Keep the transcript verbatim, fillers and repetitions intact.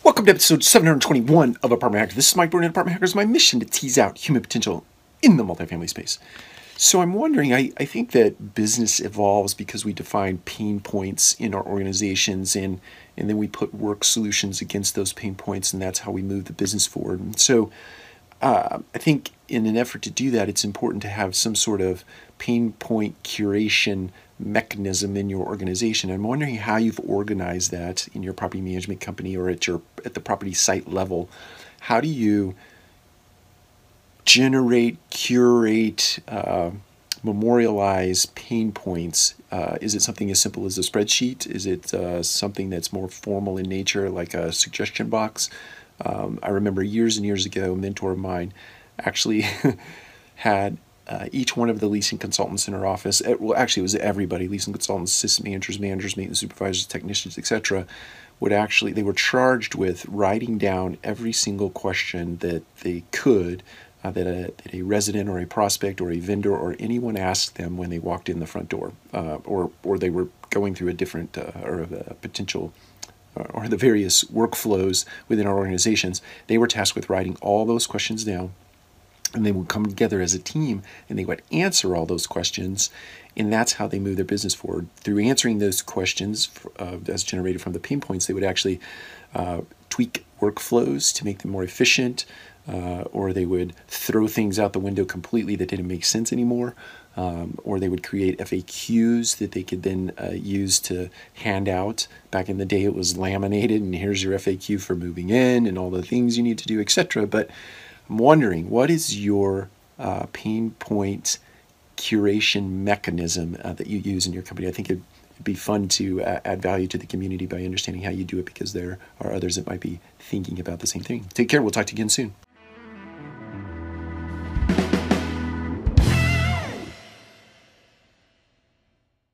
Welcome to episode seven hundred twenty-one of Apartment Hackers. This is Mike Brewer, Apartment Hackers. My mission to tease out human potential in the multifamily space. So I'm wondering, I, I think that business evolves because we define pain points in our organizations and, and then we put work solutions against those pain points, and that's how we move the business forward. And so uh, I think in an effort to do that, it's important to have some sort of pain point curation mechanism in your organization. I'm wondering how you've organized that in your property management company or at your at the property site level. How do you generate, curate, uh, memorialize pain points? Uh, is it something as simple as a spreadsheet? Is it uh, something that's more formal in nature, like a suggestion box? Um, I remember years and years ago, a mentor of mine actually had Uh, each one of the leasing consultants in our office, well, actually it was everybody, leasing consultants, assistant managers, managers, maintenance supervisors, technicians, et cetera, would actually, they were charged with writing down every single question that they could, uh, that, a, that a resident or a prospect or a vendor or anyone asked them when they walked in the front door, uh, or, or they were going through a different, uh, or a potential, uh, or the various workflows within our organizations. They were tasked with writing all those questions down. And they would come together as a team and they would answer all those questions. And that's how they move their business forward. Through answering those questions uh, as generated from the pain points, they would actually uh, tweak workflows to make them more efficient, uh, or they would throw things out the window completely that didn't make sense anymore. Um, or they would create F A Qs that they could then uh, use to hand out. Back in the day, it was laminated, and here's your F A Q for moving in and all the things you need to do, et cetera. But I'm wondering, what is your uh, pain point curation mechanism uh, that you use in your company? I think it'd, it'd be fun to uh, add value to the community by understanding how you do it, because there are others that might be thinking about the same thing. Take care. We'll talk to you again soon.